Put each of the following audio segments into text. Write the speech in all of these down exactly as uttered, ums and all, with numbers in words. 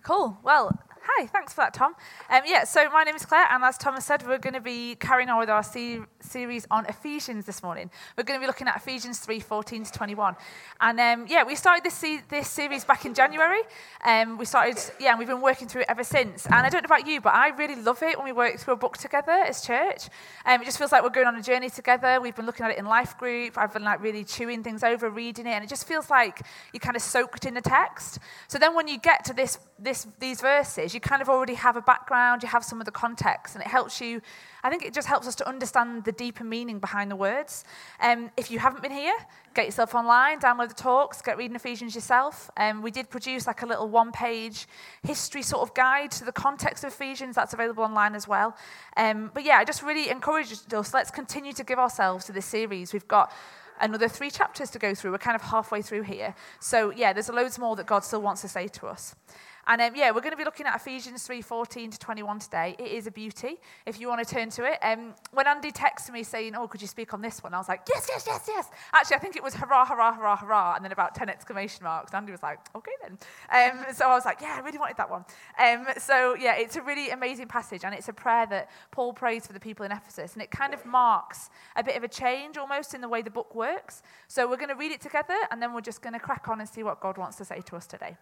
Cool. Well, hi. Thanks for that, Tom. Um, yeah, so my name is Claire, and as Thomas said, we're going to be carrying on with our se- series on Ephesians this morning. We're going to be looking at Ephesians three, fourteen to twenty-one. And um, yeah, we started this se- this series back in January. Um, we started, yeah, and we've been working through it ever since. And I don't know about you, but I really love it when we work through a book together as church. Um, it just feels like we're going on a journey together. We've been looking at it in life group. I've been like really chewing things over, reading it, and it just feels like you're kind of soaked in the text. So then when you get to this This, these verses, you kind of already have a background, you have some of the context, and it helps you, I think it just helps us to understand the deeper meaning behind the words. Um, if you haven't been here, get yourself online, download the talks, get reading Ephesians yourself. Um, we did produce like a little one-page history sort of guide to the context of Ephesians. That's available online as well. Um, but yeah, I just really encourage us, let's continue to give ourselves to this series. We've got another three chapters to go through. We're kind of halfway through here. So yeah, there's loads more that God still wants to say to us. And um, yeah, we're going to be looking at Ephesians three, fourteen to twenty-one today. It is a beauty, if you want to turn to it. Um, when Andy texted me saying, oh, could you speak on this one? I was like, yes, yes, yes, yes. Actually, I think it was hurrah, hurrah, hurrah, hurrah, and then about ten exclamation marks. Andy was like, okay then. Um, so I was like, yeah, I really wanted that one. Um, so yeah, it's a really amazing passage, and it's a prayer that Paul prays for the people in Ephesus, and it kind of marks a bit of a change almost in the way the book works. So we're going to read it together, and then we're just going to crack on and see what God wants to say to us today.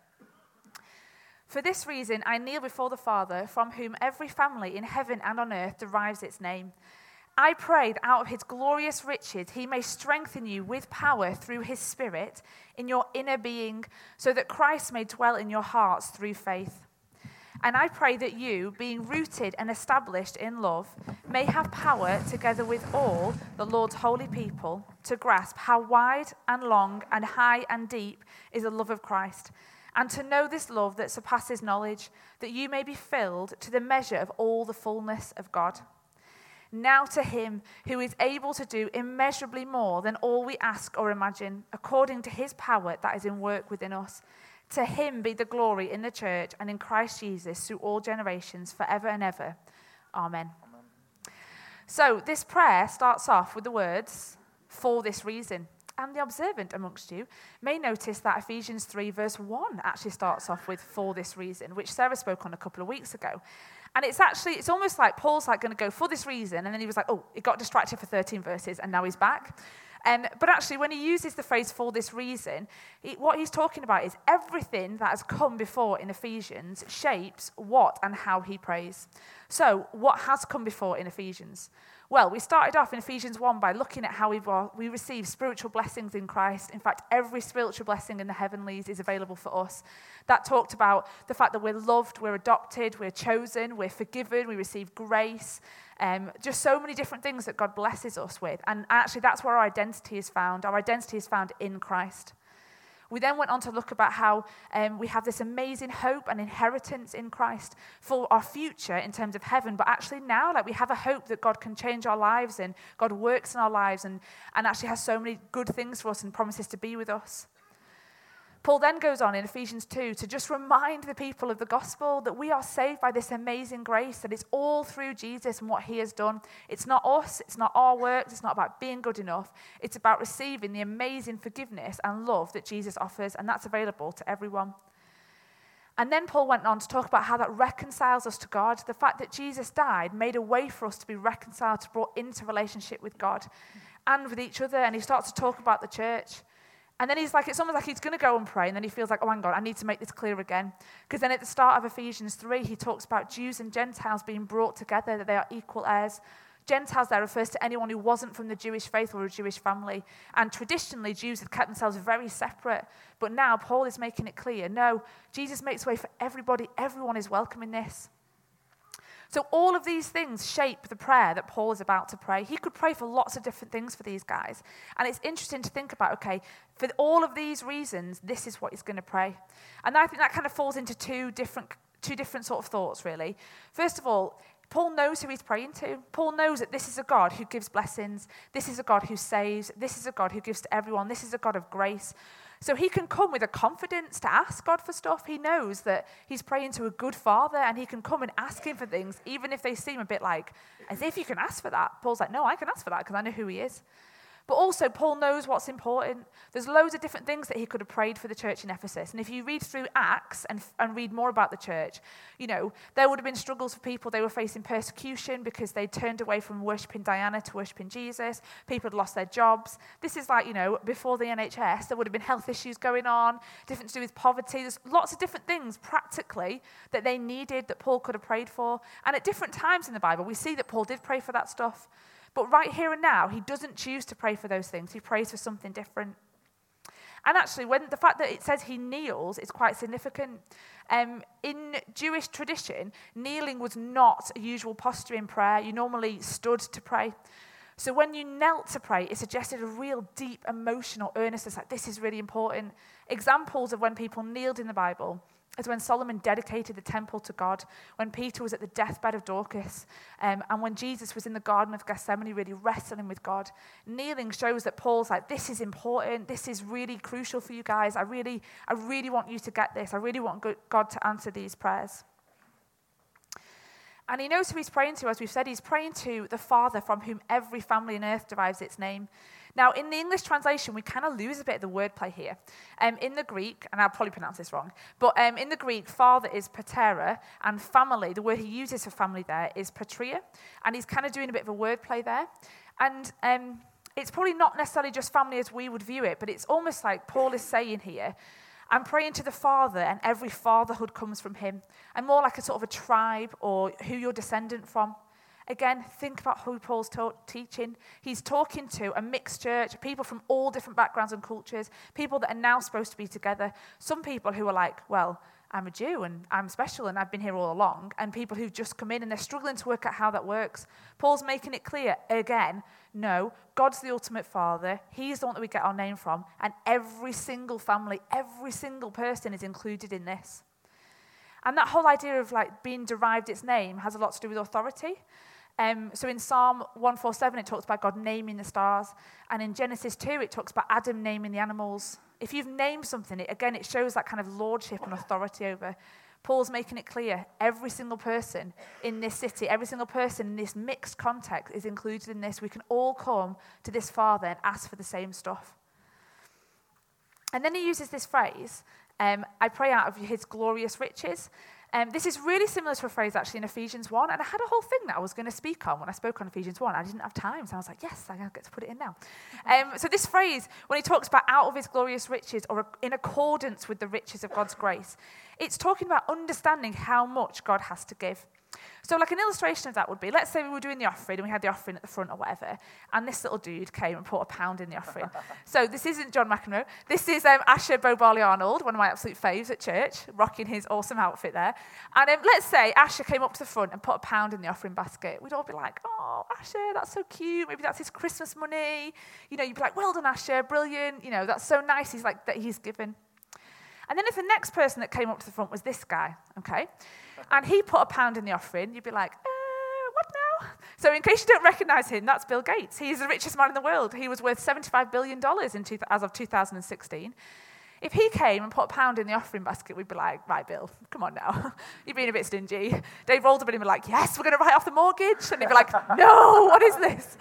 For this reason, I kneel before the Father, from whom every family in heaven and on earth derives its name. I pray that out of his glorious riches he may strengthen you with power through his Spirit in your inner being, so that Christ may dwell in your hearts through faith. And I pray that you, being rooted and established in love, may have power, together with all the Lord's holy people, to grasp how wide and long and high and deep is the love of Christ, and to know this love that surpasses knowledge, that you may be filled to the measure of all the fullness of God. Now to him who is able to do immeasurably more than all we ask or imagine, according to his power that is in work within us. To him be the glory in the church and in Christ Jesus through all generations, forever and ever. Amen. Amen. So this prayer starts off with the words, for this reason. And the observant amongst you may notice that Ephesians three verse one actually starts off with for this reason, which Sarah spoke on a couple of weeks ago. And it's actually, it's almost like Paul's like going to go for this reason, and then he was like, oh, he got distracted for thirteen verses, and now he's back. Um, but actually, when he uses the phrase for this reason, he, what he's talking about is everything that has come before in Ephesians shapes what and how he prays. So, what has come before in Ephesians? Well, we started off in Ephesians one by looking at how we, we receive spiritual blessings in Christ. In fact, every spiritual blessing in the heavenlies is available for us. That talked about the fact that we're loved, we're adopted, we're chosen, we're forgiven, we receive grace. Um, just so many different things that God blesses us with. And actually, that's where our identity is found. Our identity is found in Christ. We then went on to look about how um, we have this amazing hope and inheritance in Christ for our future in terms of heaven. But actually now, like we have a hope that God can change our lives and God works in our lives and, and actually has so many good things for us and promises to be with us. Paul then goes on in Ephesians two to just remind the people of the gospel that we are saved by this amazing grace, that it's all through Jesus and what he has done. It's not us, it's not our works, it's not about being good enough. It's about receiving the amazing forgiveness and love that Jesus offers, and that's available to everyone. And then Paul went on to talk about how that reconciles us to God. The fact that Jesus died made a way for us to be reconciled, to brought into relationship with God and with each other. And he starts to talk about the church. And then he's like, it's almost like he's going to go and pray, and then he feels like, oh, hang on, I need to make this clear again. Because then at the start of Ephesians three, he talks about Jews and Gentiles being brought together, that they are equal heirs. Gentiles there refers to anyone who wasn't from the Jewish faith or a Jewish family. And traditionally, Jews had kept themselves very separate. But now Paul is making it clear, no, Jesus makes way for everybody. Everyone is welcome in this. So all of these things shape the prayer that Paul is about to pray. He could pray for lots of different things for these guys. And it's interesting to think about, okay, for all of these reasons, this is what he's going to pray. And I think that kind of falls into two different, two different sort of thoughts, really. First of all, Paul knows who he's praying to. Paul knows that this is a God who gives blessings. This is a God who saves. This is a God who gives to everyone. This is a God of grace. So he can come with a confidence to ask God for stuff. He knows that he's praying to a good father, and he can come and ask him for things, even if they seem a bit like, as if you can ask for that. Paul's like, no, I can ask for that because I know who he is. But also, Paul knows what's important. There's loads of different things that he could have prayed for the church in Ephesus. And if you read through Acts and, and read more about the church, you know, there would have been struggles for people. They were facing persecution because they turned away from worshipping Diana to worshipping Jesus. People had lost their jobs. This is like, you know, before the N H S, there would have been health issues going on, different to do with poverty. There's lots of different things practically that they needed that Paul could have prayed for. And at different times in the Bible, we see that Paul did pray for that stuff. But right here and now, he doesn't choose to pray for those things. He prays for something different. And actually, when the fact that it says he kneels is quite significant. Um, in Jewish tradition, kneeling was not a usual posture in prayer. You normally stood to pray. So when you knelt to pray, it suggested a real deep emotional earnestness, like this is really important. Examples of when people kneeled in the Bible is when Solomon dedicated the temple to God, when Peter was at the deathbed of Dorcas, um, and when Jesus was in the Garden of Gethsemane really wrestling with God. Kneeling shows that Paul's like, this is important, this is really crucial for you guys, I really, I really want you to get this, I really want God to answer these prayers. And he knows who he's praying to, as we've said, he's praying to the Father from whom every family on earth derives its name. Now, in the English translation, we kind of lose a bit of the wordplay here. Um, in the Greek, and I'll probably pronounce this wrong, but um, in the Greek, father is patera, and family, the word he uses for family there is patria, and he's kind of doing a bit of a wordplay there. And um, it's probably not necessarily just family as we would view it, but it's almost like Paul is saying here, I'm praying to the Father, and every fatherhood comes from him, and more like a sort of a tribe or who you're descendant from. Again, think about who Paul's ta- teaching. He's talking to a mixed church, people from all different backgrounds and cultures, people that are now supposed to be together. Some people who are like, well, I'm a Jew and I'm special and I've been here all along, and people who've just come in and they're struggling to work out how that works. Paul's making it clear, again, no, God's the ultimate Father. He's the one that we get our name from, and every single family, every single person is included in this. And that whole idea of like being derived its name has a lot to do with authority. Um, so in Psalm one forty-seven, it talks about God naming the stars. And in Genesis two, it talks about Adam naming the animals. If you've named something, it, again, it shows that kind of lordship and authority over. Paul's making it clear, every single person in this city, every single person in this mixed context is included in this. We can all come to this Father and ask for the same stuff. And then he uses this phrase, um, I pray out of his glorious riches. Um, this is really similar to a phrase actually in Ephesians one, and I had a whole thing that I was going to speak on when I spoke on Ephesians one. I didn't have time, so I was like, yes, I get to put it in now. Um, so this phrase, when he talks about out of his glorious riches, or in accordance with the riches of God's grace, it's talking about understanding how much God has to give. So like an illustration of that would be, let's say we were doing the offering and we had the offering at the front or whatever, and this little dude came and put a pound in the offering. So this isn't John McEnroe. This is um, Asher Bobarley-Arnold, one of my absolute faves at church, rocking his awesome outfit there. And um, let's say Asher came up to the front and put a pound in the offering basket. We'd all be like, oh, Asher, that's so cute. Maybe that's his Christmas money. You know, you'd be like, well done, Asher, brilliant. You know, that's so nice. He's like that he's given. And then if the next person that came up to the front was this guy, okay, and he put a pound in the offering, you'd be like, uh, what now? So in case you don't recognize him, that's Bill Gates. He's the richest man in the world. He was worth seventy-five billion dollars in two, as of two thousand sixteen. If he came and put a pound in the offering basket, we'd be like, right, Bill, come on now. You're being a bit stingy. Dave Rolder would be like, yes, we're going to write off the mortgage. And he'd be like, no, what is this?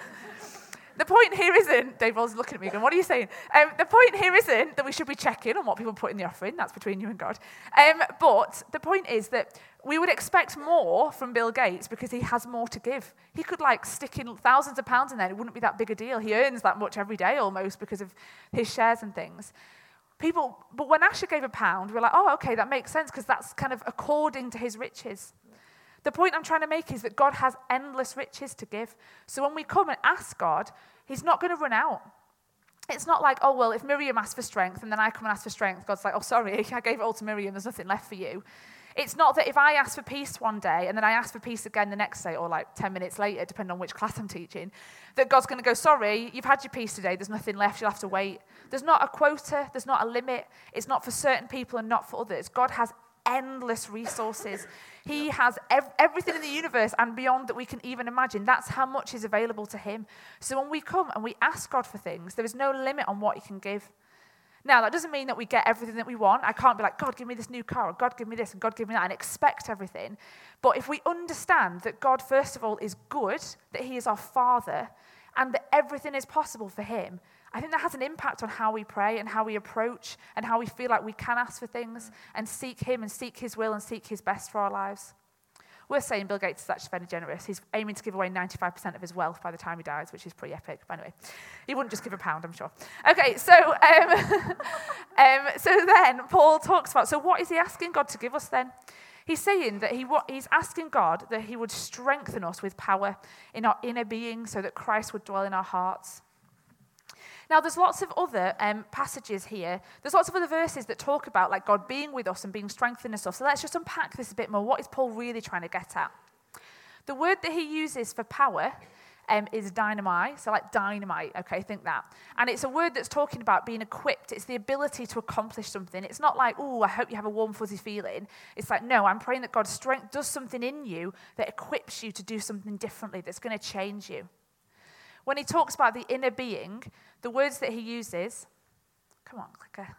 The point here isn't, Dave Rolls looking at me going, what are you saying? Um, the point here isn't that we should be checking on what people put in the offering. That's between you and God. Um, but the point is that we would expect more from Bill Gates because he has more to give. He could like stick in thousands of pounds in there. It wouldn't be that big a deal. He earns that much every day almost because of his shares and things. People, but when Asher gave a pound, we're like, oh, okay, that makes sense because that's kind of according to his riches. The point I'm trying to make is that God has endless riches to give. So when we come and ask God, he's not going to run out. It's not like, oh, well, if Miriam asks for strength and then I come and ask for strength, God's like, oh, sorry, I gave it all to Miriam, there's nothing left for you. It's not that if I ask for peace one day and then I ask for peace again the next day or like ten minutes later, depending on which class I'm teaching, that God's going to go, sorry, you've had your peace today, there's nothing left, you'll have to wait. There's not a quota, there's not a limit. It's not for certain people and not for others. God has endless resources. He has ev- everything in the universe and beyond that we can even imagine. That's how much is available to him. So when we come and we ask God for things, there is no limit on what he can give. Now, that doesn't mean that we get everything that we want. I can't be like, God, give me this new car, or God, give me this, and God, give me that, and expect everything. But if we understand that God, first of all, is good, that he is our Father, and that everything is possible for him, I think that has an impact on how we pray and how we approach and how we feel like we can ask for things and seek him and seek his will and seek his best for our lives. Worth saying, Bill Gates is actually very generous. He's aiming to give away ninety-five percent of his wealth by the time he dies, which is pretty epic. But anyway, he wouldn't just give a pound, I'm sure. Okay, so um, um, so then Paul talks about, so what is he asking God to give us then? He's saying that he he's asking God that he would strengthen us with power in our inner being so that Christ would dwell in our hearts. Now, there's lots of other um, passages here. There's lots of other verses that talk about like God being with us and being strengthened and stuff. So let's just unpack this a bit more. What is Paul really trying to get at? The word that he uses for power um, is dynamite. So like dynamite, okay, think that. And it's a word that's talking about being equipped. It's the ability to accomplish something. It's not like, oh, I hope you have a warm, fuzzy feeling. It's like, no, I'm praying that God's strength does something in you that equips you to do something differently, that's going to change you. When he talks about the inner being, the words that he uses, come on, clicker.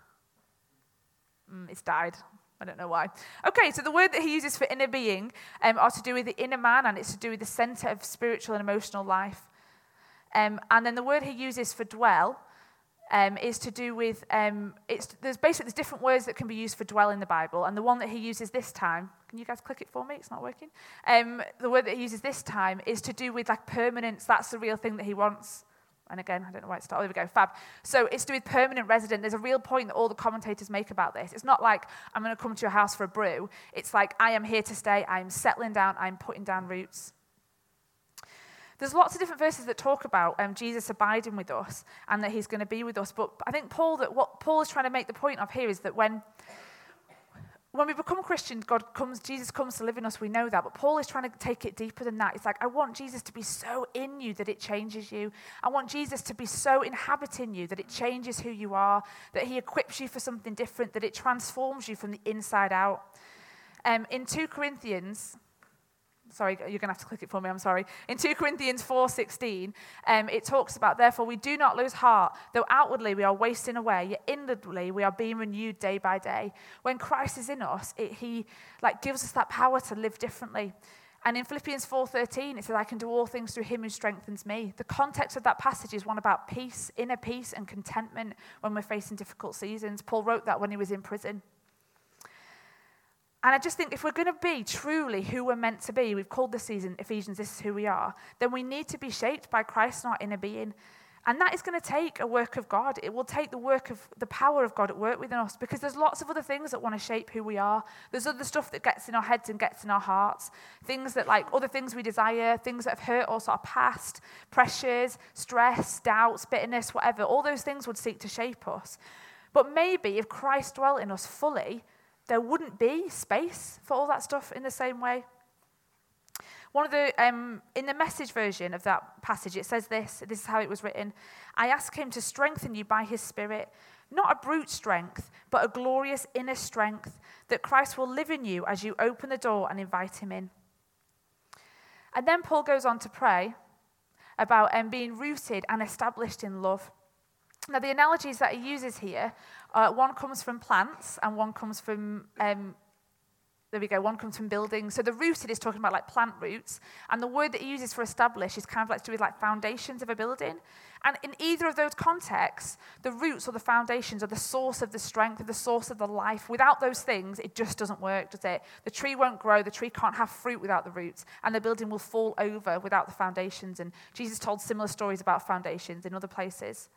Mm, it's died. I don't know why. Okay, so the word that he uses for inner being um, are to do with the inner man, and it's to do with the center of spiritual and emotional life. Um, and then the word he uses for dwell um, is to do with, um, it's there's basically there's different words that can be used for dwell in the Bible, and the one that he uses this time, can you guys click it for me? It's not working. Um, the word that he uses this time is to do with like permanence. That's the real thing that he wants. And again, I don't know why it started. There we go, fab. So it's to do with permanent resident. There's a real point that all the commentators make about this. It's not like, I'm going to come to your house for a brew. It's like, I am here to stay. I'm settling down. I'm putting down roots. There's lots of different verses that talk about um, Jesus abiding with us and that he's going to be with us. But I think Paul, that what Paul is trying to make the point of here is that when When we become Christians, God comes, Jesus comes to live in us, we know that. But Paul is trying to take it deeper than that. It's like, I want Jesus to be so in you that it changes you. I want Jesus to be so inhabiting you that it changes who you are, that he equips you for something different, that it transforms you from the inside out. Um, in two Corinthians... Sorry, you're going to have to click it for me, I'm sorry. In two Corinthians four sixteen, um, it talks about, therefore we do not lose heart, though outwardly we are wasting away, yet inwardly we are being renewed day by day. When Christ is in us, it, he like gives us that power to live differently. And in Philippians four thirteen, it says, I can do all things through him who strengthens me. The context of that passage is one about peace, inner peace and contentment when we're facing difficult seasons. Paul wrote that when he was in prison. And I just think if we're going to be truly who we're meant to be, we've called this season Ephesians, this is who we are, then we need to be shaped by Christ in our inner being. And that is going to take a work of God. It will take the work of the power of God at work within us, because there's lots of other things that want to shape who we are. There's other stuff that gets in our heads and gets in our hearts. Things that like other things we desire, things that have hurt us, our past, pressures, stress, doubts, bitterness, whatever. All those things would seek to shape us. But maybe if Christ dwelt in us fully, there wouldn't be space for all that stuff in the same way. One of the, um, in the Message version of that passage, it says this, this is how it was written. I ask him to strengthen you by his Spirit, not a brute strength, but a glorious inner strength, that Christ will live in you as you open the door and invite him in. And then Paul goes on to pray about um, being rooted and established in love. Now, the analogies that he uses here, uh, one comes from plants and one comes from, um, there we go, one comes from buildings. So the rooted is talking about like plant roots, and the word that he uses for establish is kind of like to do with like foundations of a building. And in either of those contexts, the roots or the foundations are the source of the strength, or the source of the life. Without those things, it just doesn't work, does it? The tree won't grow, the tree can't have fruit without the roots, and the building will fall over without the foundations. And Jesus told similar stories about foundations in other places.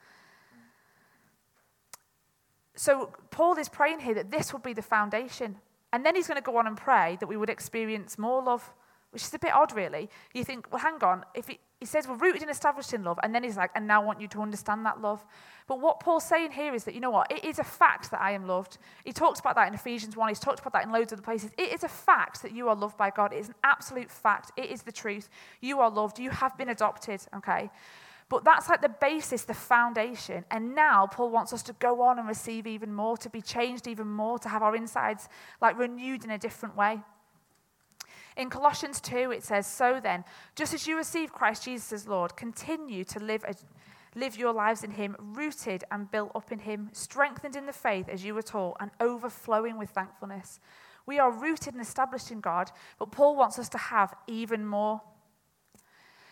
So Paul is praying here that this would be the foundation. And then he's going to go on and pray that we would experience more love, which is a bit odd, really. You think, well, hang on. If he, he says we're rooted and established in love, and then he's like, and now I want you to understand that love. But what Paul's saying here is that, you know what, it is a fact that I am loved. He talks about that in Ephesians one. He's talked about that in loads of other places. It is a fact that you are loved by God. It is an absolute fact. It is the truth. You are loved. You have been adopted, okay? But that's like the basis, the foundation. And now Paul wants us to go on and receive even more, to be changed even more, to have our insides like renewed in a different way. In Colossians two, it says, so then, just as you receive Christ Jesus as Lord, continue to live, a, live your lives in him, rooted and built up in him, strengthened in the faith as you were taught, and overflowing with thankfulness. We are rooted and established in God, but Paul wants us to have even more.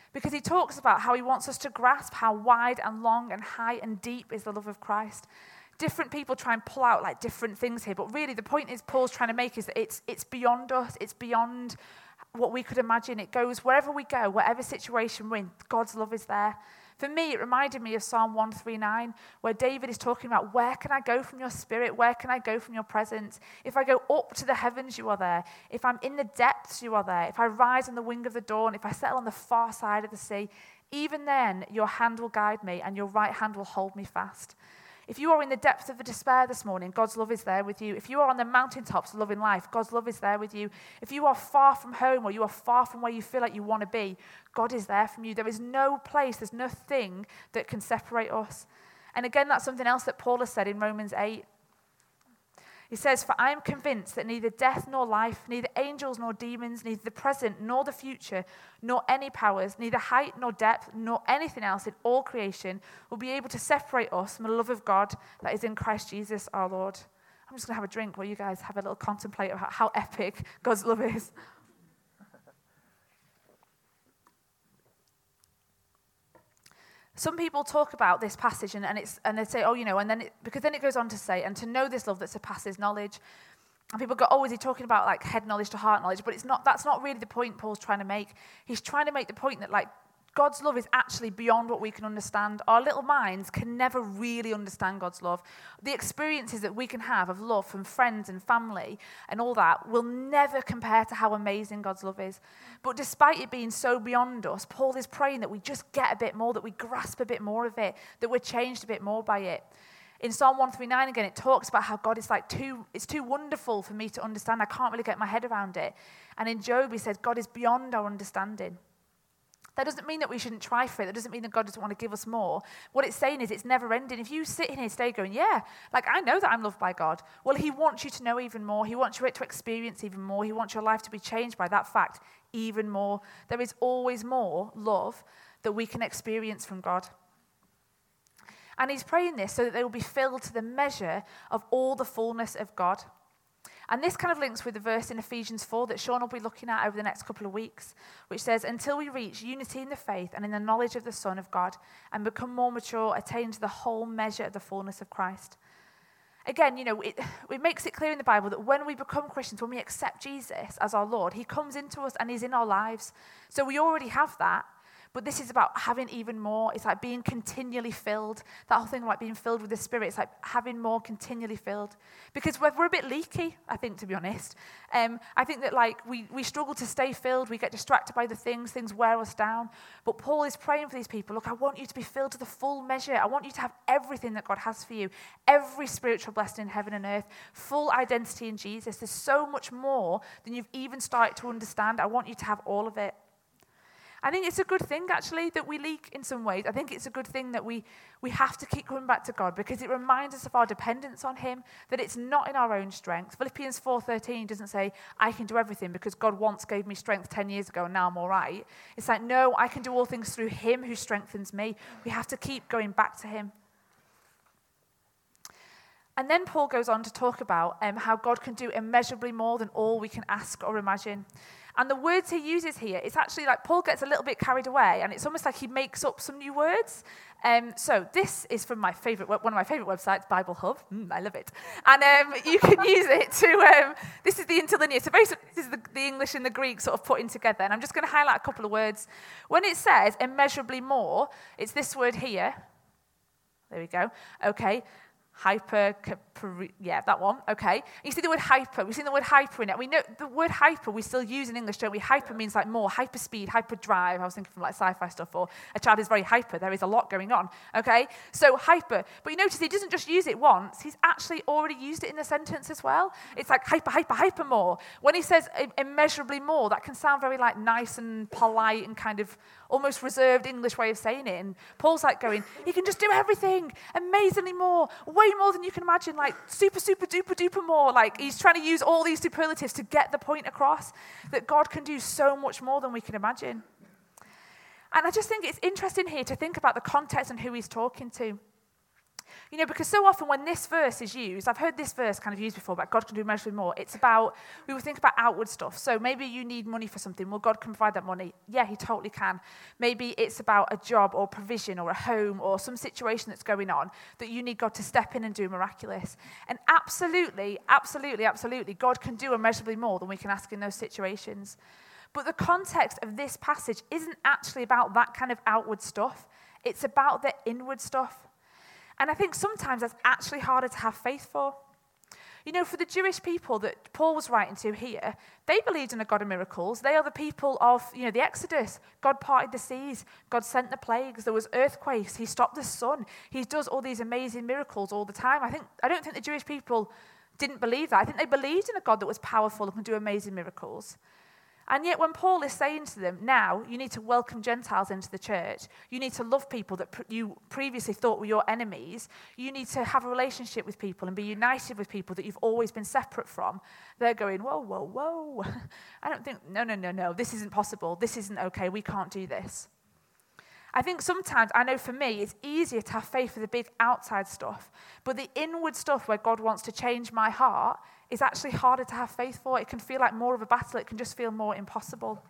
Because he talks about how he wants us to grasp how wide and long and high and deep is the love of Christ. Different people try and pull out like different things here, but really the point is Paul's trying to make is that it's it's beyond us, it's beyond what we could imagine. It goes wherever we go, whatever situation we're in, God's love is there. For me, it reminded me of Psalm one thirty-nine, where David is talking about, where can I go from your spirit? Where can I go from your presence? If I go up to the heavens, you are there. If I'm in the depths, you are there. If I rise on the wing of the dawn, if I settle on the far side of the sea, even then your hand will guide me and your right hand will hold me fast. If you are in the depths of the despair this morning, God's love is there with you. If you are on the mountaintops of loving life, God's love is there with you. If you are far from home or you are far from where you feel like you want to be, God is there from you. There is no place, there's nothing that can separate us. And again, that's something else that Paul has said in Romans eight. He says, for I am convinced that neither death nor life, neither angels nor demons, neither the present nor the future, nor any powers, neither height nor depth, nor anything else in all creation will be able to separate us from the love of God that is in Christ Jesus our Lord. I'm just going to have a drink while you guys have a little contemplate about how epic God's love is. Some people talk about this passage and, and it's and they say, oh, you know, and then it, because then it goes on to say, and to know this love that surpasses knowledge. And people go, oh, is he talking about like head knowledge to heart knowledge? But it's not. That's not really the point Paul's trying to make. He's trying to make the point that like God's love is actually beyond what we can understand. Our little minds can never really understand God's love. The experiences that we can have of love from friends and family and all that will never compare to how amazing God's love is. But despite it being so beyond us, Paul is praying that we just get a bit more, that we grasp a bit more of it, that we're changed a bit more by it. In Psalm one thirty-nine again, it talks about how God is like too, it's too wonderful for me to understand. I can't really get my head around it. And in Job, he says, God is beyond our understanding. That doesn't mean that we shouldn't try for it. That doesn't mean that God doesn't want to give us more. What it's saying is it's never ending. If you sit in here today going, yeah, like I know that I'm loved by God. Well, he wants you to know even more. He wants you to experience even more. He wants your life to be changed by that fact even more. There is always more love that we can experience from God. And he's praying this so that they will be filled to the measure of all the fullness of God. And this kind of links with the verse in Ephesians four that Sean will be looking at over the next couple of weeks, which says, until we reach unity in the faith and in the knowledge of the Son of God and become more mature, attain to the whole measure of the fullness of Christ. Again, you know, it, it makes it clear in the Bible that when we become Christians, when we accept Jesus as our Lord, he comes into us and he's in our lives. So we already have that. But this is about having even more. It's like being continually filled. That whole thing like being filled with the Spirit. It's like having more continually filled. Because we're, we're a bit leaky, I think, to be honest. Um, I think that like we, we struggle to stay filled. We get distracted by the things. Things wear us down. But Paul is praying for these people. Look, I want you to be filled to the full measure. I want you to have everything that God has for you. Every spiritual blessing in heaven and earth. Full identity in Jesus. There's so much more than you've even started to understand. I want you to have all of it. I think it's a good thing, actually, that we leak in some ways. I think it's a good thing that we, we have to keep coming back to God because it reminds us of our dependence on him, that it's not in our own strength. Philippians four thirteen doesn't say, I can do everything because God once gave me strength ten years ago and now I'm all right. It's like, no, I can do all things through him who strengthens me. We have to keep going back to him. And then Paul goes on to talk about um, how God can do immeasurably more than all we can ask or imagine. And the words he uses here, it's actually like Paul gets a little bit carried away, and it's almost like he makes up some new words. Um, so this is from my favorite, one of my favorite websites, Bible Hub. Mm, I love it. And um, you can use it to, um, this is the interlinear. So basically, this is the, the English and the Greek sort of putting together. And I'm just going to highlight a couple of words. When it says immeasurably more, it's this word here. There we go. Okay. Hyper, yeah, that one, okay. You see the word hyper, we've seen the word hyper in it. We know the word hyper we still use in English, don't we? Hyper means like more, hyper speed, hyper drive. I was thinking from like sci-fi stuff, or a child is very hyper. There is a lot going on, okay? So hyper, but you notice he doesn't just use it once, he's actually already used it in the sentence as well. It's like hyper, hyper, hyper more. When he says immeasurably more, that can sound very like nice and polite and kind of almost reserved English way of saying it. And Paul's like going, he can just do everything, amazingly more, way more than you can imagine, like super, super, duper, duper more. Like he's trying to use all these superlatives to get the point across that God can do so much more than we can imagine. And I just think it's interesting here to think about the context and who he's talking to. You know, because so often when this verse is used, I've heard this verse kind of used before, but God can do immeasurably more. It's about, we would think about outward stuff. So maybe you need money for something. Well, God can provide that money. Yeah, he totally can. Maybe it's about a job or provision or a home or some situation that's going on that you need God to step in and do miraculous. And absolutely, absolutely, absolutely, God can do immeasurably more than we can ask in those situations. But the context of this passage isn't actually about that kind of outward stuff. It's about the inward stuff. And I think sometimes that's actually harder to have faith for. You know, for the Jewish people that Paul was writing to here, they believed in a God of miracles. They are the people of, you know, the Exodus. God parted the seas. God sent the plagues. There was earthquakes. He stopped the sun. He does all these amazing miracles all the time. I think I don't think the Jewish people didn't believe that. I think they believed in a God that was powerful and could do amazing miracles. And yet when Paul is saying to them, now you need to welcome Gentiles into the church, you need to love people that pr- you previously thought were your enemies, you need to have a relationship with people and be united with people that you've always been separate from, they're going, whoa, whoa, whoa. I don't think, no, no, no, no, this isn't possible. This isn't okay. We can't do this. I think sometimes, I know for me, it's easier to have faith for the big outside stuff, but the inward stuff where God wants to change my heart is actually harder to have faith for. It can feel like more of a battle. It can just feel more impossible.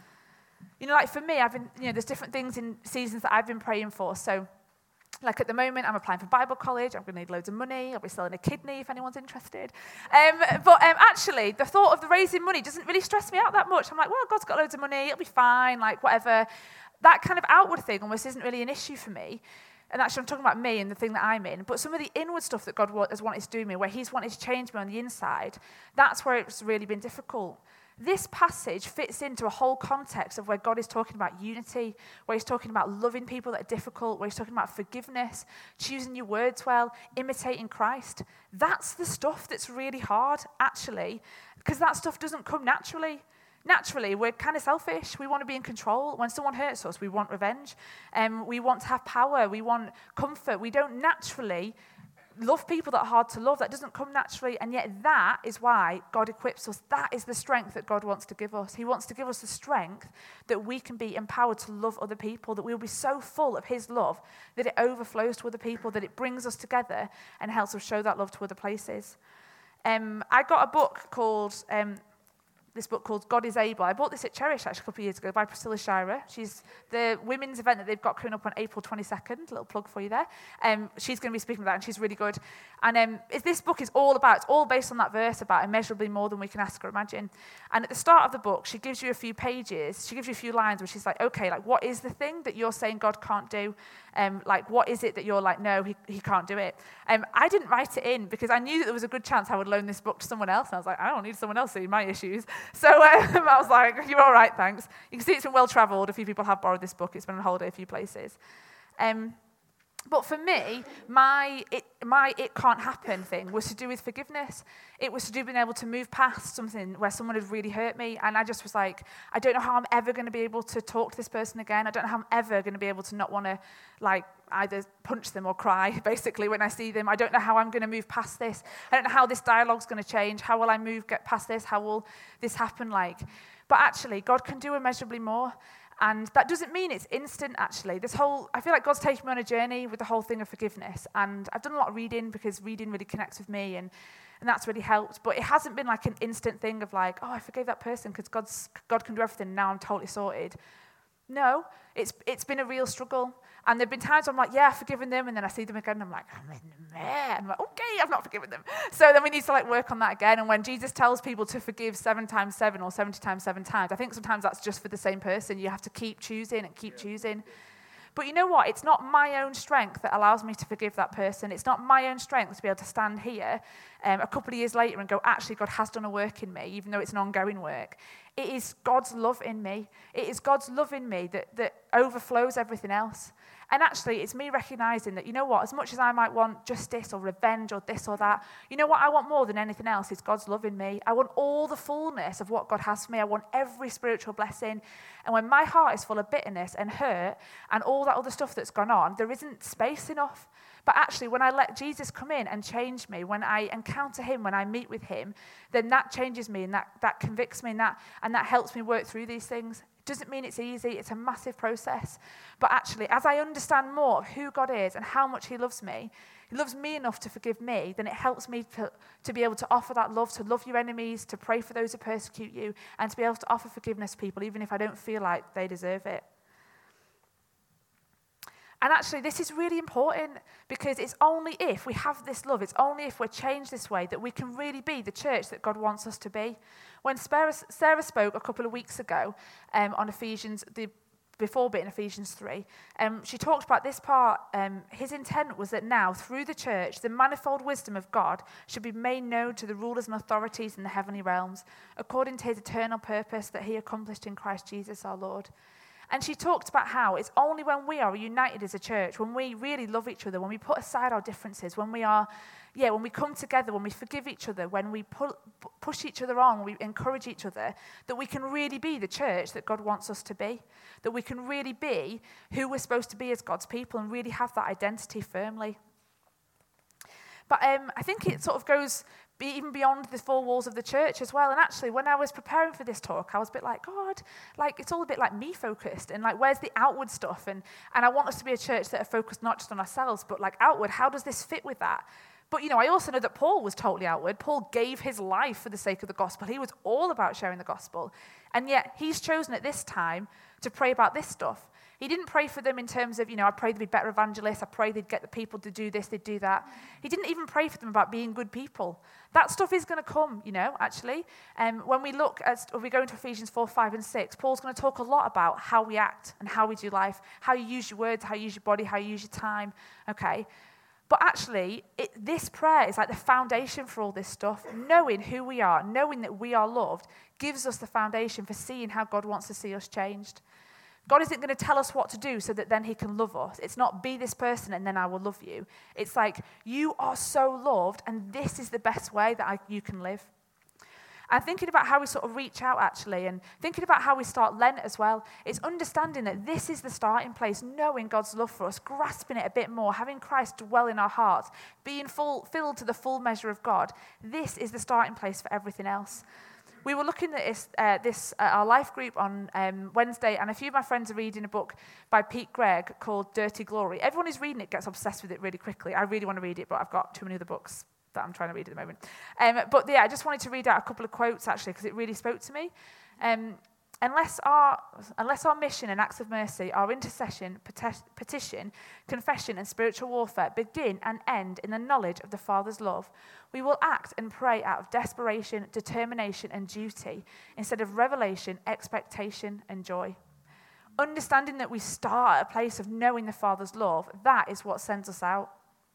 You know, like for me, I've been, you know, there's different things in seasons that I've been praying for. So, like at the moment, I'm applying for Bible college. I'm going to need loads of money. I'll be selling a kidney if anyone's interested. Um, but um, actually, the thought of the raising money doesn't really stress me out that much. I'm like, well, God's got loads of money. It'll be fine, like whatever. That kind of outward thing almost isn't really an issue for me. And actually, I'm talking about me and the thing that I'm in. But some of the inward stuff that God has wanted to do me, where he's wanted to change me on the inside, that's where it's really been difficult. This passage fits into a whole context of where God is talking about unity, where he's talking about loving people that are difficult, where he's talking about forgiveness, choosing your words well, imitating Christ. That's the stuff that's really hard, actually, because that stuff doesn't come naturally. Naturally, we're kind of selfish. We want to be in control. When someone hurts us, we want revenge. Um, we want to have power. We want comfort. We don't naturally love people that are hard to love. That doesn't come naturally. And yet that is why God equips us. That is the strength that God wants to give us. He wants to give us the strength that we can be empowered to love other people, that we'll be so full of his love that it overflows to other people, that it brings us together and helps us show that love to other places. Um, I got a book called... Um, This book called God is Able. I bought this at Cherish actually a couple of years ago by Priscilla Shira. She's the women's event that they've got coming up on April twenty-second. A little plug for you there. Um, she's going to be speaking about that, and she's really good. And um, it, this book is all about, it's all based on that verse about immeasurably more than we can ask or imagine. And at the start of the book, she gives you a few pages, she gives you a few lines where she's like, okay, like what is the thing that you're saying God can't do? Um, like what is it that you're like, no, he, he can't do it? Um, I didn't write it in because I knew that there was a good chance I would loan this book to someone else. And I was like, I don't need someone else seeing my issues. So um, I was like, you're all right, thanks. You can see it's been well-traveled. A few people have borrowed this book. It's been on holiday a few places. Um, but for me, my it, my it can't happen thing was to do with forgiveness. It was to do being able to move past something where someone had really hurt me. And I just was like, I don't know how I'm ever going to be able to talk to this person again. I don't know how I'm ever going to be able to not want to like either punch them or cry, basically, when I see them. I don't know how I'm going to move past this. I don't know how this dialogue's going to change. How will I move, get past this? How will this happen like? But actually, God can do immeasurably more. And that doesn't mean it's instant, actually. This whole, I feel like God's taken me on a journey with the whole thing of forgiveness. And I've done a lot of reading because reading really connects with me and, and that's really helped. But it hasn't been like an instant thing of like, oh, I forgave that person because God's God can do everything and now I'm totally sorted. No, it's it's been a real struggle. And there have been times I'm like, yeah, I've forgiven them. And then I see them again and I'm like, I'm in the mare. I'm like, okay, I've not forgiven them. So then we need to like work on that again. And when Jesus tells people to forgive seven times seven or seventy times seven times, I think sometimes that's just for the same person. You have to keep choosing and keep yeah. choosing. But you know what? It's not my own strength that allows me to forgive that person. It's not my own strength to be able to stand here um, a couple of years later and go, actually, God has done a work in me, even though it's an ongoing work. It is God's love in me. It is God's love in me that, that overflows everything else. And actually, it's me recognizing that, you know what, as much as I might want justice or revenge or this or that, you know what I want more than anything else is God's love in me. I want all the fullness of what God has for me. I want every spiritual blessing. And when my heart is full of bitterness and hurt and all that other stuff that's gone on, there isn't space enough. But actually, when I let Jesus come in and change me, when I encounter him, when I meet with him, then that changes me and that, that convicts me and that, and that helps me work through these things. Doesn't mean it's easy. It's a massive process. But actually, as I understand more of who God is and how much he loves me, he loves me enough to forgive me, then it helps me to, to be able to offer that love, to love your enemies, to pray for those who persecute you, and to be able to offer forgiveness to people, even if I don't feel like they deserve it. And actually, this is really important because it's only if we have this love, it's only if we're changed this way that we can really be the church that God wants us to be. When Sarah, Sarah spoke a couple of weeks ago um, on Ephesians, the before bit in Ephesians three, um, she talked about this part. Um, his intent was that now, through the church, the manifold wisdom of God should be made known to the rulers and authorities in the heavenly realms, according to his eternal purpose that he accomplished in Christ Jesus our Lord. And she talked about how it's only when we are united as a church, when we really love each other, when we put aside our differences, when we are, yeah, when we come together, when we forgive each other, when we pu- push each other on, when we encourage each other, that we can really be the church that God wants us to be, that we can really be who we're supposed to be as God's people and really have that identity firmly. But um, I think it sort of goes be even beyond the four walls of the church as well. And actually, when I was preparing for this talk, I was a bit like, God, like it's all a bit like me focused, and like where's the outward stuff? And and I want us to be a church that are focused not just on ourselves, but like outward. How does this fit with that? But you know, I also know that Paul was totally outward. Paul gave his life for the sake of the gospel. He was all about sharing the gospel, and yet he's chosen at this time to pray about this stuff. He didn't pray for them in terms of, you know, I pray they'd be better evangelists. I pray they'd get the people to do this, they'd do that. He didn't even pray for them about being good people. That stuff is going to come, you know, actually. Um, when we look at, or we go into Ephesians four, five, and six, Paul's going to talk a lot about how we act and how we do life, how you use your words, how you use your body, how you use your time, okay? But actually, it, this prayer is like the foundation for all this stuff. Knowing who we are, knowing that we are loved, gives us the foundation for seeing how God wants to see us changed. God isn't going to tell us what to do so that then he can love us. It's not be this person and then I will love you. It's like you are so loved and this is the best way that I, you can live. And thinking about how we sort of reach out actually, and thinking about how we start Lent as well, it's understanding that this is the starting place, knowing God's love for us, grasping it a bit more, having Christ dwell in our hearts, being full, filled to the full measure of God. This is the starting place for everything else. We were looking at this, uh, this uh, our life group on um, Wednesday, and a few of my friends are reading a book by Pete Greig called Dirty Glory. Everyone who's reading it gets obsessed with it really quickly. I really want to read it, but I've got too many other books that I'm trying to read at the moment. Um, but yeah, I just wanted to read out a couple of quotes, actually, because it really spoke to me. Um, unless our unless our mission and acts of mercy, our intercession, peti- petition, confession, and spiritual warfare begin and end in the knowledge of the Father's love, we will act and pray out of desperation, determination, and duty, instead of revelation, expectation, and joy. Understanding that we start at a place of knowing the Father's love, that is what sends us out.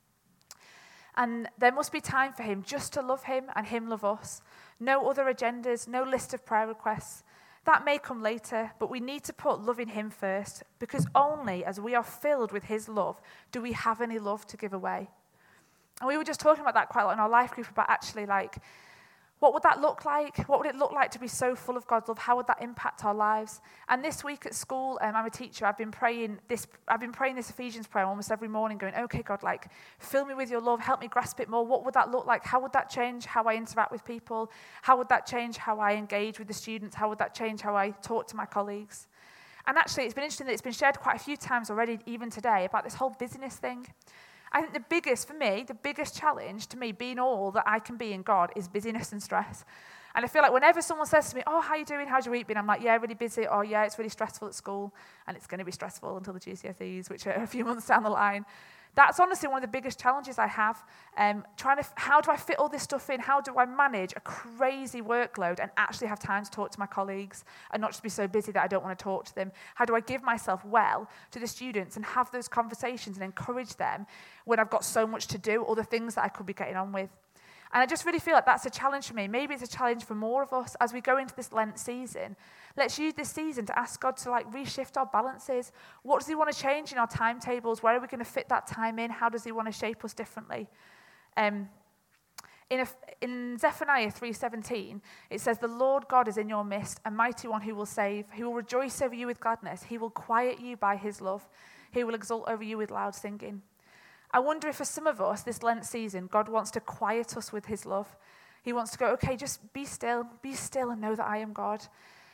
And there must be time for him just to love him and him love us. No other agendas, no list of prayer requests. That may come later, but we need to put loving him first, because only as we are filled with his love do we have any love to give away. And we were just talking about that quite a lot in our life group, about actually like, what would that look like? What would it look like to be so full of God's love? How would that impact our lives? And this week at school, um, I'm a teacher. I've been praying this. I've been praying this Ephesians prayer almost every morning, going, "Okay, God, like, fill me with your love. Help me grasp it more. What would that look like? How would that change how I interact with people? How would that change how I engage with the students? How would that change how I talk to my colleagues?" And actually, it's been interesting that it's been shared quite a few times already, even today, about this whole busyness thing. I think the biggest, for me, the biggest challenge to me being all that I can be in God is busyness and stress. And I feel like whenever someone says to me, "Oh, how you doing? How's your week been?" I'm like, "Yeah, really busy." Or, "Yeah, it's really stressful at school." And it's going to be stressful until the G C S Es, which are a few months down the line. That's honestly one of the biggest challenges I have. Um, trying to, how do I fit all this stuff in? How do I manage a crazy workload and actually have time to talk to my colleagues and not just be so busy that I don't want to talk to them? How do I give myself well to the students and have those conversations and encourage them when I've got so much to do, or the things that I could be getting on with? And I just really feel like that's a challenge for me. Maybe it's a challenge for more of us as we go into this Lent season. Let's use this season to ask God to like reshift our balances. What does he want to change in our timetables? Where are we going to fit that time in? How does he want to shape us differently? Um, in, a, in Zephaniah three seventeen, it says, "The Lord God is in your midst, a mighty one who will save. He will rejoice over you with gladness. He will quiet you by his love. He will exult over you with loud singing." I wonder if for some of us, this Lent season, God wants to quiet us with his love. He wants to go, "Okay, just be still, be still and know that I am God.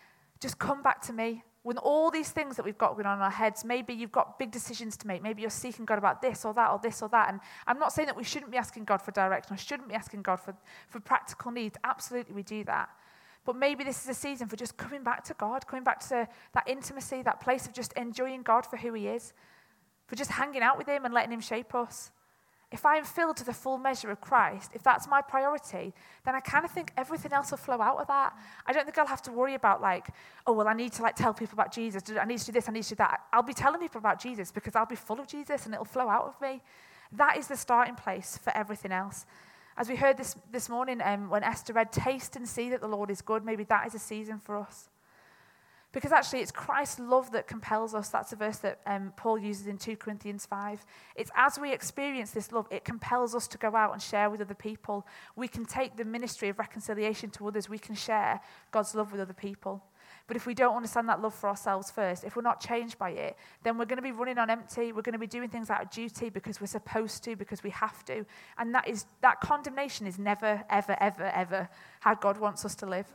just come back to me. With all these things that we've got going on in our heads, maybe you've got big decisions to make. Maybe you're seeking God about this or that or this or that. And I'm not saying that we shouldn't be asking God for direction or shouldn't be asking God for, for practical needs. Absolutely, we do that. But maybe this is a season for just coming back to God, coming back to that intimacy, that place of just enjoying God for who he is, for just hanging out with him and letting him shape us. If I am filled to the full measure of Christ, if that's my priority, then I kind of think everything else will flow out of that. I don't think I'll have to worry about like, oh, well, I need to like tell people about Jesus. I need to do this, I need to do that. I'll be telling people about Jesus because I'll be full of Jesus and it'll flow out of me. That is the starting place for everything else. As we heard this, this morning um, when Esther read, taste and see that the Lord is good, maybe that is a season for us. Because actually it's Christ's love that compels us. That's a verse that um, Paul uses in two Corinthians five. It's as we experience this love, it compels us to go out and share with other people. We can take the ministry of reconciliation to others. We can share God's love with other people. But if we don't understand that love for ourselves first, if we're not changed by it, then we're going to be running on empty. We're going to be doing things out of duty because we're supposed to, because we have to. And that is that condemnation is never, ever, ever, ever how God wants us to live.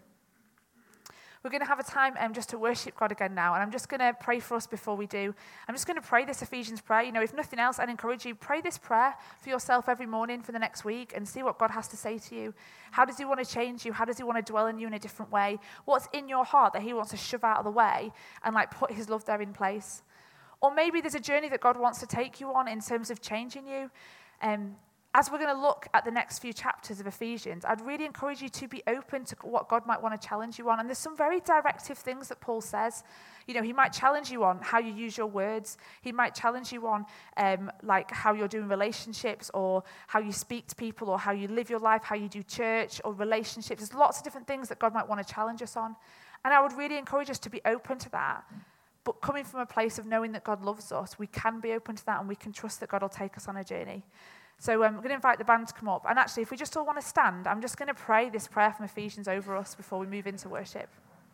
We're going to have a time um, just to worship God again now, and I'm just going to pray for us before we do. I'm just going to pray this Ephesians prayer. You know, if nothing else, I'd encourage you, pray this prayer for yourself every morning for the next week and see what God has to say to you. How does he want to change you? How does he want to dwell in you in a different way? What's in your heart that he wants to shove out of the way and like put his love there in place? Or maybe there's a journey that God wants to take you on in terms of changing you. Um, As we're going to look at the next few chapters of Ephesians, I'd really encourage you to be open to what God might want to challenge you on. And there's some very directive things that Paul says. You know, he might challenge you on how you use your words. He might challenge you on um, like how you're doing relationships or how you speak to people or how you live your life, how you do church or relationships. There's lots of different things that God might want to challenge us on. And I would really encourage us to be open to that. But coming from a place of knowing that God loves us, we can be open to that and we can trust that God will take us on a journey. So um, I'm going to invite the band to come up. And actually, if we just all want to stand, I'm just going to pray this prayer from Ephesians over us before we move into worship.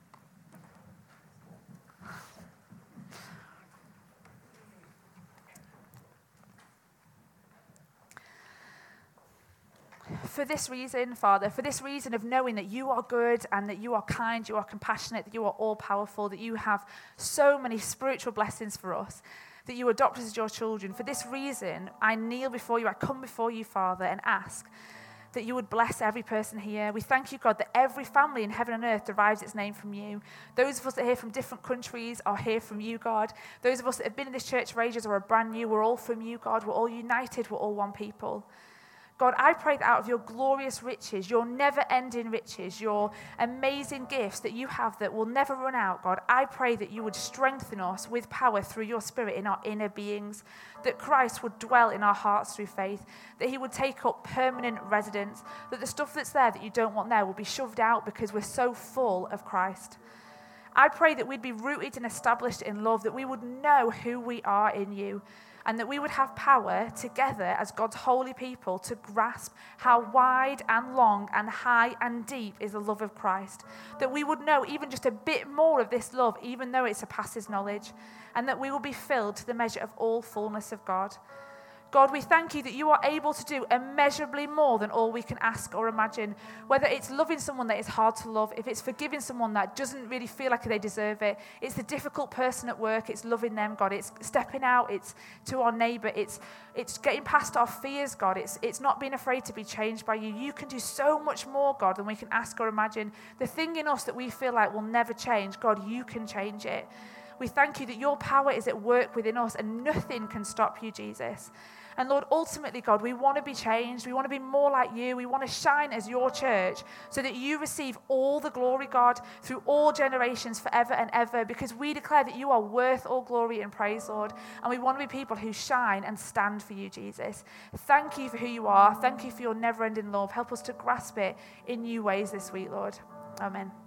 For this reason, Father, for this reason of knowing that you are good and that you are kind, you are compassionate, that you are all-powerful, that you have so many spiritual blessings for us, that you adopt us as your children. For this reason, I kneel before you, I come before you, Father, and ask that you would bless every person here. We thank you, God, that every family in heaven and earth derives its name from you. Those of us that are here from different countries are here from you, God. Those of us that have been in this church for ages or are brand new, we're all from you, God. We're all united, we're all one people. God, I pray that out of your glorious riches, your never-ending riches, your amazing gifts that you have that will never run out, God, I pray that you would strengthen us with power through your Spirit in our inner beings, that Christ would dwell in our hearts through faith, that he would take up permanent residence, that the stuff that's there that you don't want there will be shoved out because we're so full of Christ. I pray that we'd be rooted and established in love, that we would know who we are in you, and that we would have power together as God's holy people to grasp how wide and long and high and deep is the love of Christ. That we would know even just a bit more of this love, even though it surpasses knowledge. And that we will be filled to the measure of all fullness of God. God, we thank you that you are able to do immeasurably more than all we can ask or imagine. Whether it's loving someone that is hard to love, if it's forgiving someone that doesn't really feel like they deserve it, it's the difficult person at work, it's loving them, God. It's stepping out, it's to our neighbor, it's it's getting past our fears, God. It's it's not being afraid to be changed by you. You can do so much more, God, than we can ask or imagine. The thing in us that we feel like will never change, God, you can change it. We thank you that your power is at work within us and nothing can stop you, Jesus. And Lord, ultimately, God, we want to be changed. We want to be more like you. We want to shine as your church so that you receive all the glory, God, through all generations forever and ever, because we declare that you are worth all glory and praise, Lord. And we want to be people who shine and stand for you, Jesus. Thank you for who you are. Thank you for your never-ending love. Help us to grasp it in new ways this week, Lord. Amen.